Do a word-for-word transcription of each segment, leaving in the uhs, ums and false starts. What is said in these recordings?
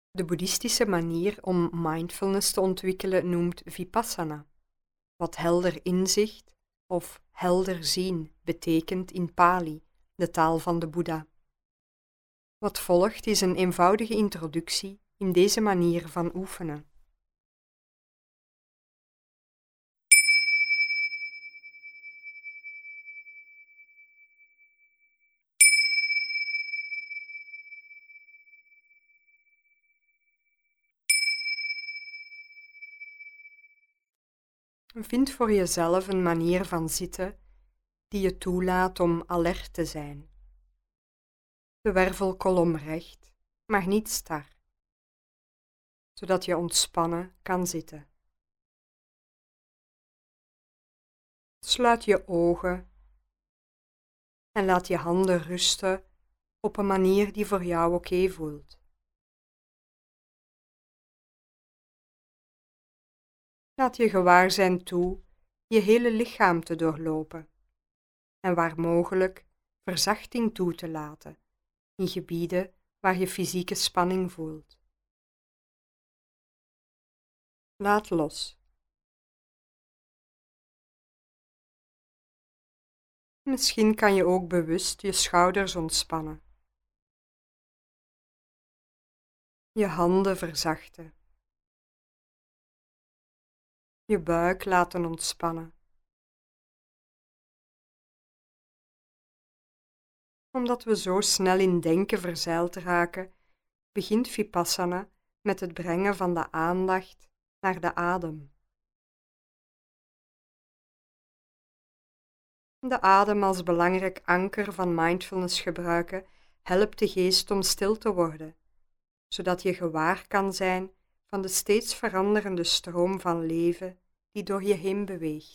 De boeddhistische manier om mindfulness te ontwikkelen noemt vipassana, wat helder inzicht of helder zien betekent in Pali, de taal van de Boeddha. Wat volgt is een eenvoudige introductie in deze manier van oefenen. Vind voor jezelf een manier van zitten die je toelaat om alert te zijn. De wervelkolom recht, maar niet star, zodat je ontspannen kan zitten. Sluit je ogen en laat je handen rusten op een manier die voor jou oké voelt. Laat je gewaarzijn toe je hele lichaam te doorlopen en waar mogelijk verzachting toe te laten in gebieden waar je fysieke spanning voelt. Laat los. Misschien kan je ook bewust je schouders ontspannen, je handen verzachten, je buik laten ontspannen. Omdat we zo snel in denken verzeild raken, begint Vipassana met het brengen van de aandacht naar de adem. De adem als belangrijk anker van mindfulness gebruiken helpt de geest om stil te worden, zodat je gewaar kan zijn van de steeds veranderende stroom van leven die door je heen beweegt.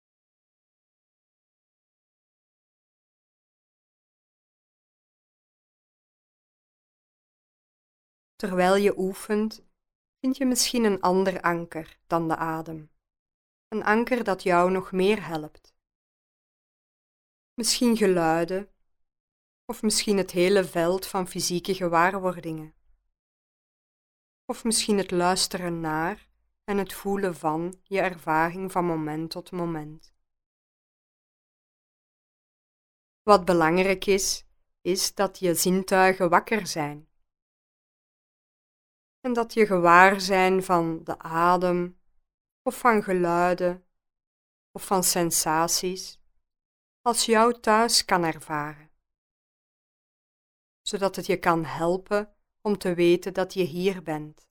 Terwijl je oefent, vind je misschien een ander anker dan de adem. Een anker dat jou nog meer helpt. Misschien geluiden, of misschien het hele veld van fysieke gewaarwordingen. Of misschien het luisteren naar en het voelen van je ervaring van moment tot moment. Wat belangrijk is, is dat je zintuigen wakker zijn. En dat je gewaar zijn van de adem, of van geluiden, of van sensaties, als jou thuis kan ervaren. Zodat het je kan helpen om te weten dat je hier bent.